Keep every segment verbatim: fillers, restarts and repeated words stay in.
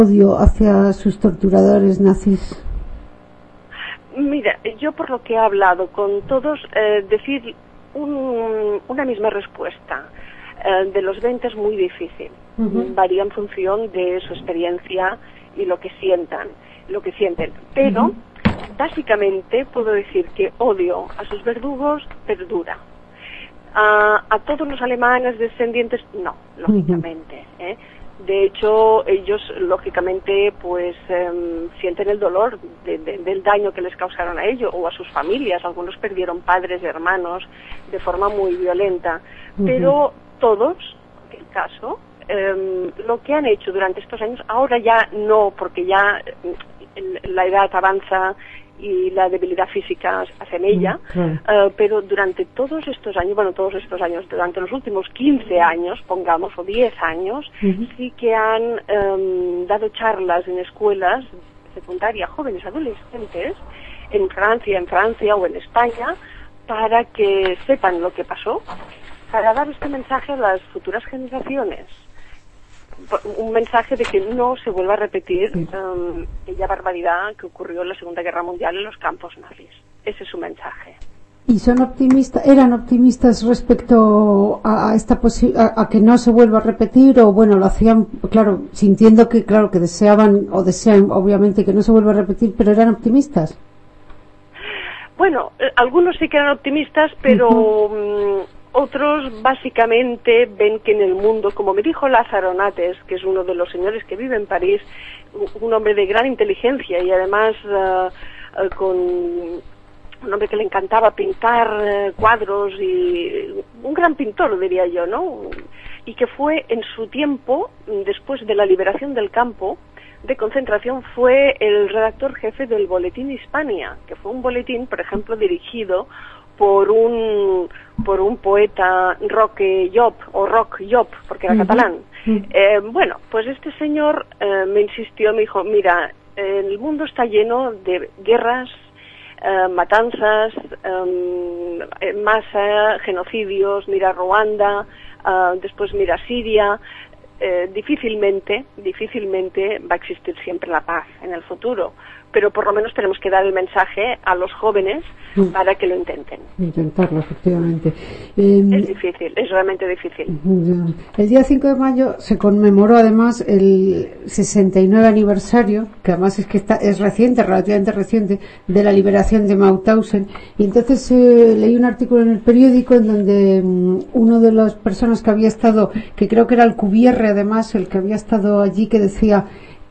odio hacia sus torturadores nazis? Mira, yo por lo que he hablado con todos, eh, decir un, una misma respuesta eh, de los veinte es muy difícil. Uh-huh. Varía en función de su experiencia y lo que sientan, lo que sienten. Pero, uh-huh. básicamente, puedo decir que odio a sus verdugos perdura. A, a todos los alemanes descendientes, no, lógicamente, uh-huh. ¿eh? De hecho, ellos, lógicamente, pues eh, sienten el dolor de, de, del daño que les causaron a ellos o a sus familias. Algunos perdieron padres y hermanos de forma muy violenta. Uh-huh. Pero todos, en el caso, eh, lo que han hecho durante estos años, ahora ya no, porque ya eh, la edad avanza y la debilidad física hace mella, uh-huh. uh, pero durante todos estos años, bueno, todos estos años, durante los últimos quince años, pongamos, o diez años, uh-huh. sí que han um, dado charlas en escuelas secundarias, jóvenes, adolescentes, en Francia, en Francia o en España, para que sepan lo que pasó, para dar este mensaje a las futuras generaciones. Un mensaje de que no se vuelva a repetir um, aquella barbaridad que ocurrió en la Segunda Guerra Mundial en los campos nazis. Ese es su mensaje. ¿Y son optimistas, eran optimistas respecto a, a esta posi- a, a que no se vuelva a repetir, o bueno, lo hacían, claro, sintiendo que, claro, que deseaban o desean obviamente que no se vuelva a repetir, pero eran optimistas? Bueno, eh, algunos sí que eran optimistas, pero uh-huh. um, otros básicamente ven que en el mundo, como me dijo Lázaro Nates, que es uno de los señores que vive en París, un hombre de gran inteligencia y además uh, uh, con un hombre que le encantaba pintar uh, cuadros y un gran pintor, diría yo, ¿no? Y que fue en su tiempo, después de la liberación del campo de concentración, fue el redactor jefe del Boletín Hispania, que fue un boletín, por ejemplo, dirigido por un por un poeta Roque Llop, o Roc Llop, porque era uh-huh. catalán. Uh-huh. Eh, bueno, pues este señor eh, me insistió, me dijo, mira, eh, el mundo está lleno de guerras, eh, matanzas, eh, masa, genocidios, mira Ruanda, eh, después mira Siria. Eh, difícilmente, difícilmente va a existir siempre la paz en el futuro, pero por lo menos tenemos que dar el mensaje a los jóvenes mm. para que lo intenten. Intentarlo, efectivamente. Eh, es difícil, es realmente difícil. El día cinco de mayo se conmemoró además el sesenta y nueve aniversario, que además es que está, es reciente, relativamente reciente, de la liberación de Mauthausen, y entonces eh, leí un artículo en el periódico en donde um, uno de las personas que había estado, que creo que era Alcubierre además, el que había estado allí, que decía: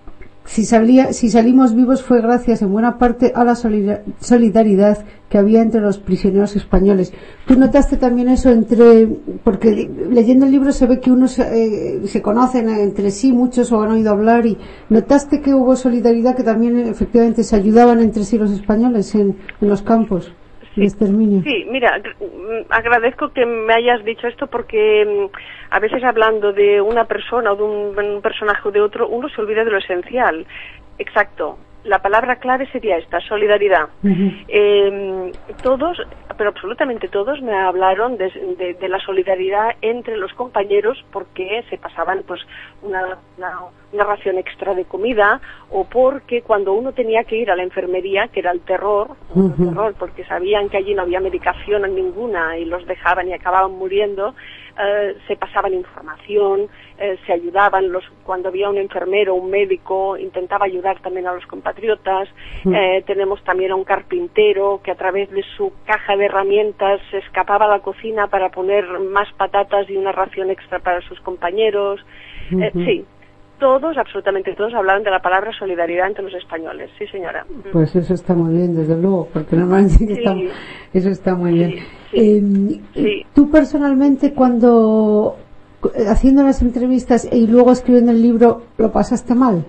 Si, salía, si salimos vivos fue gracias en buena parte a la solidaridad que había entre los prisioneros españoles. ¿Tú notaste también eso entre, porque leyendo el libro se ve que unos eh, se conocen entre sí, muchos o han oído hablar, y notaste que hubo solidaridad, que también efectivamente se ayudaban entre sí los españoles en, en los campos? Sí, sí, mira, agradezco que me hayas dicho esto, porque a veces hablando de una persona o de un, un personaje o de otro, uno se olvida de lo esencial. Exacto, la palabra clave sería esta, solidaridad. Uh-huh. Eh, todos, pero absolutamente todos, me hablaron de, de, de la solidaridad entre los compañeros, porque se pasaban pues una, una, una ración extra de comida, o porque cuando uno tenía que ir a la enfermería, que era el terror, uh-huh. el terror porque sabían que allí no había medicación ninguna y los dejaban y acababan muriendo, eh, se pasaban información, eh, se ayudaban, los, cuando había un enfermero, un médico, intentaba ayudar también a los compatriotas. Uh-huh. Eh, tenemos también a un carpintero que a través de su caja de herramientas se escapaba a la cocina para poner más patatas y una ración extra para sus compañeros. Uh-huh. Eh, sí. Todos, absolutamente todos, hablaron de la palabra solidaridad entre los españoles. Sí, señora. Pues eso está muy bien, desde luego, porque normalmente sí. está, eso está muy bien. Sí, sí, eh, sí. Tú personalmente, cuando haciendo las entrevistas y luego escribiendo el libro, ¿lo pasaste mal?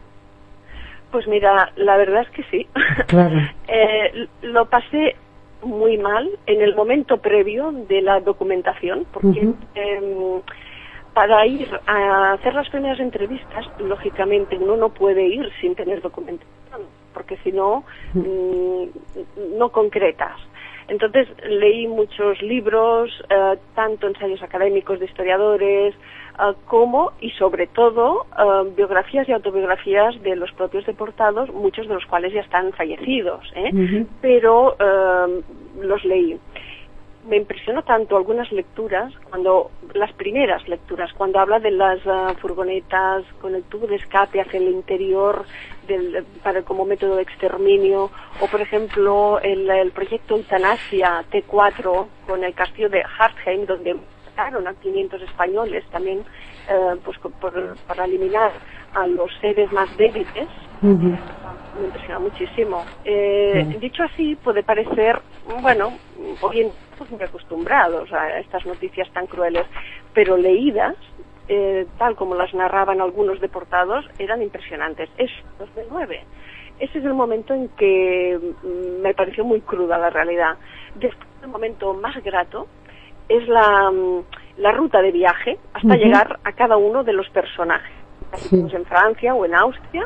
Pues mira, la verdad es que sí. Claro. eh, lo pasé muy mal en el momento previo de la documentación, porque... Uh-huh. eh, para ir a hacer las primeras entrevistas, lógicamente uno no puede ir sin tener documentación, porque si no, mmm, no concretas. Entonces leí muchos libros, eh, tanto ensayos académicos de historiadores, Uh, como y sobre todo uh, biografías y autobiografías de los propios deportados, muchos de los cuales ya están fallecidos, ¿eh? Uh-huh. Pero uh, los leí. Me impresionó tanto algunas lecturas, cuando las primeras lecturas, cuando habla de las uh, furgonetas con el tubo de escape hacia el interior del, para como método de exterminio, o por ejemplo el, el proyecto Eutanasia T cuatro con el castillo de Hartheim, donde a quinientos españoles también eh, pues por, para eliminar a los seres más débiles. Uh-huh. Me impresiona muchísimo. Eh, uh-huh. Dicho así, puede parecer, bueno, hoy en pues muy acostumbrados a estas noticias tan crueles, pero leídas, eh, tal como las narraban algunos deportados, eran impresionantes. Es dos mil nueve. Ese es el momento en que mm, me pareció muy cruda la realidad. Después, el momento más grato es la, la ruta de viaje hasta uh-huh. llegar a cada uno de los personajes. Sí. En Francia o en Austria.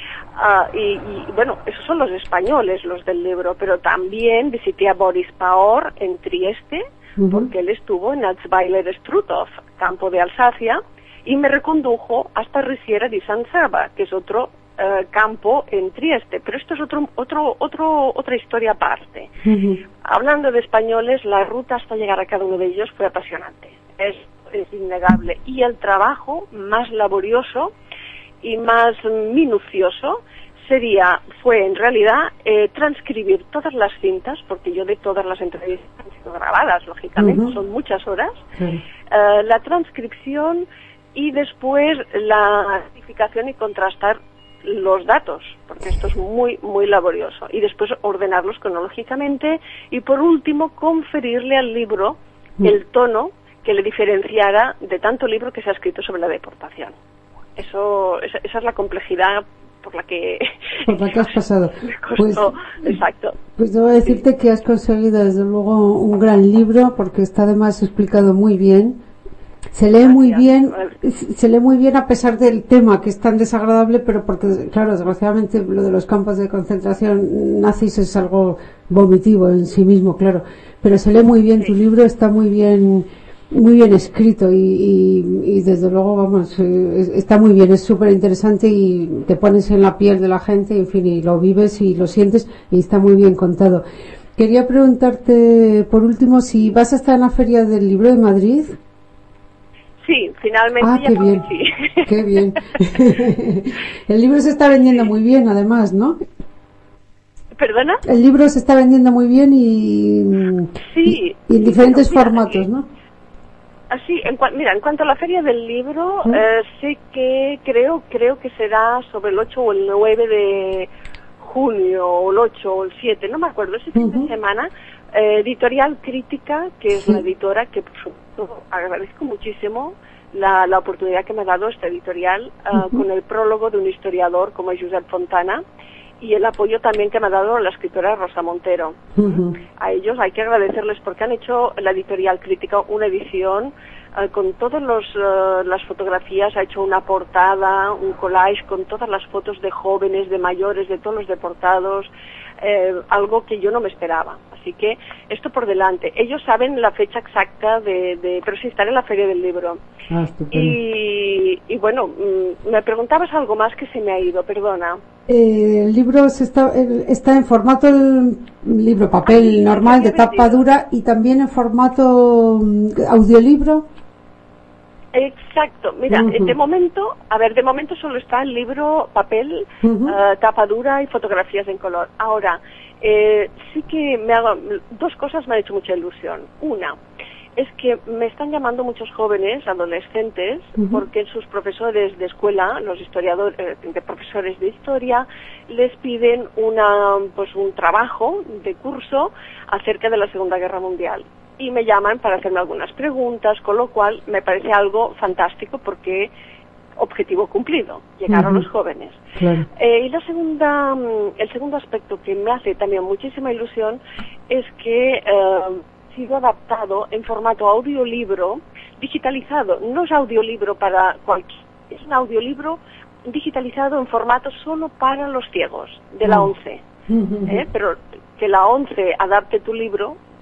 Uh, y, y bueno, esos son los españoles, los del libro, pero también visité a Boris Paor en Trieste, uh-huh. porque él estuvo en Erzweiler Struthof, campo de Alsacia, y me recondujo hasta Risiera di San Saba, que es otro Uh, campo en Trieste, pero esto es otro, otro, otro, otra historia aparte. Uh-huh. Hablando de españoles, la ruta hasta llegar a cada uno de ellos fue apasionante, es, es innegable, y el trabajo más laborioso y más minucioso sería, fue en realidad eh, transcribir todas las cintas, porque yo de todas las entrevistas han sido grabadas, lógicamente, uh-huh. son muchas horas, uh-huh. uh, la transcripción y después la verificación y contrastar los datos, porque esto es muy, muy laborioso, y después ordenarlos cronológicamente, y por último conferirle al libro mm. el tono que le diferenciara de tanto libro que se ha escrito sobre la deportación. Eso, esa, esa es la complejidad por la que... Por la que has pasado. Costó, pues, exacto. Pues debo decirte sí. que has conseguido desde luego un gran libro, porque está además explicado muy bien. Se lee muy bien, se lee muy bien a pesar del tema que es tan desagradable, pero porque, claro, desgraciadamente lo de los campos de concentración nazis es algo vomitivo en sí mismo, claro. Pero se lee muy bien, sí. Tu libro está muy bien, muy bien escrito y, y, y desde luego, vamos, eh, está muy bien, es súper interesante y te pones en la piel de la gente, en fin, y lo vives y lo sientes y está muy bien contado. Quería preguntarte, por último, si vas a estar en la Feria del Libro de Madrid. Sí, finalmente ah, ya qué bien, sí. Qué bien. El libro se está vendiendo muy bien, además, ¿no? ¿Perdona? El libro se está vendiendo muy bien y, sí, y, y en diferentes bueno, mira, formatos, ¿no? Así, en cua- mira, en cuanto a la Feria del Libro, ¿Mm? eh, sé que creo creo que será sobre el ocho o el nueve de junio, o el ocho o el siete, no me acuerdo, ese fin uh-huh. de semana. Eh, Editorial Crítica, que es sí. la editora que, por supuesto, agradezco muchísimo la, la oportunidad que me ha dado esta editorial, uh, uh-huh. con el prólogo de un historiador como Josep Fontana y el apoyo también que me ha dado la escritora Rosa Montero. Uh-huh. A ellos hay que agradecerles porque han hecho la Editorial Crítica una edición uh, con todas uh, las fotografías, ha hecho una portada, un collage con todas las fotos de jóvenes, de mayores, de todos los deportados. Eh, algo que yo no me esperaba, así que esto por delante. Ellos saben la fecha exacta de, de pero sí estar en la Feria del Libro. Ah, y, y bueno, mm, me preguntabas algo más que se me ha ido, perdona. Eh, el libro se está, está en formato el libro papel ah, normal de tapa dura y también en formato audiolibro. Exacto, mira, uh-huh. de momento, a ver, de momento solo está el libro papel, uh-huh. uh, tapa dura y fotografías en color. Ahora, eh, sí que me hago, dos cosas me han hecho mucha ilusión. Una, es que me están llamando muchos jóvenes, adolescentes, uh-huh. porque sus profesores de escuela, los historiadores, eh, de profesores de historia, les piden una, pues un trabajo de curso acerca de la Segunda Guerra Mundial. Y me llaman para hacerme algunas preguntas, con lo cual me parece algo fantástico porque objetivo cumplido, llegar uh-huh. a los jóvenes. Claro. Eh, y la segunda, el segundo aspecto que me hace también muchísima ilusión es que eh, ha sido adaptado en formato audiolibro digitalizado. No es audiolibro para cualquier, es un audiolibro digitalizado en formato solo para los ciegos de la ONCE. Uh-huh. ¿eh? Pero que la ONCE adapte tu libro,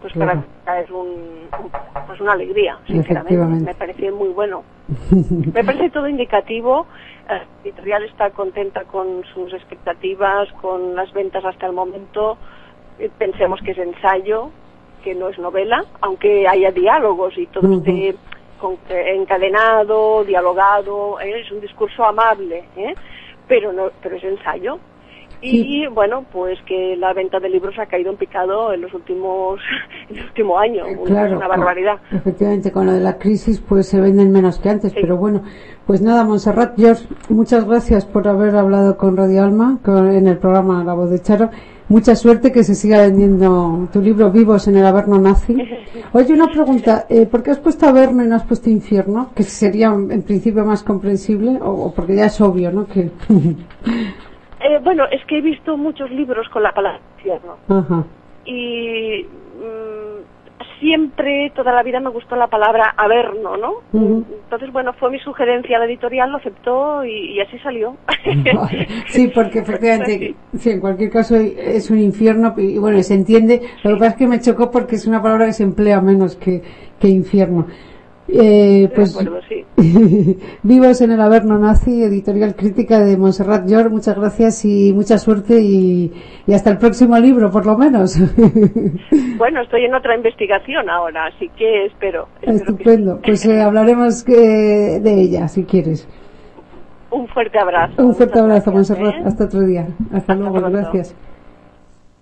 pues claro. para es un, un, pues una alegría, sinceramente. Me parece muy bueno. Me parece todo indicativo. La editorial está contenta con sus expectativas, con las ventas hasta el momento. Pensemos que es ensayo, que no es novela, aunque haya diálogos y todo uh-huh. esté encadenado, dialogado, ¿eh? Es un discurso amable, ¿eh? pero no, pero es ensayo. Y sí. bueno, pues que la venta de libros ha caído en picado en los últimos, en el último año, claro, una barbaridad. Con, efectivamente, con lo de la crisis pues se venden menos que antes, sí. pero bueno, pues nada, Montserrat George, muchas gracias por haber hablado con Radio Alma, con, en el programa La Voz de Charo. Mucha suerte, que se siga vendiendo tu libro Vivos en el Averno Nazi. Oye, una pregunta, eh, ¿por qué has puesto Averno y no has puesto Infierno? Que sería en principio más comprensible, o, o porque ya es obvio, ¿no? Que eh, bueno, es que he visto muchos libros con la palabra infierno. Ajá. Y mmm, siempre, toda la vida me gustó la palabra Averno, ¿no? Uh-huh. Entonces, bueno, fue mi sugerencia, la editorial lo aceptó y, y así salió. Vale. Sí, porque efectivamente, sí, en cualquier caso es un infierno y bueno, se entiende. Lo que pasa es que me chocó porque es una palabra que se emplea menos que, que infierno. Eh, pues, de acuerdo, sí. Vivos en el Averno Nazi, editorial crítica de Montserrat George, muchas gracias y mucha suerte y, y hasta el próximo libro, por lo menos. Bueno, estoy en otra investigación ahora, así que espero. espero Estupendo, que sí. Pues eh, hablaremos eh, de ella, si quieres. Un fuerte abrazo. Un fuerte abrazo, Montserrat, ¿eh? Hasta otro día. Hasta, hasta luego, pronto. Gracias.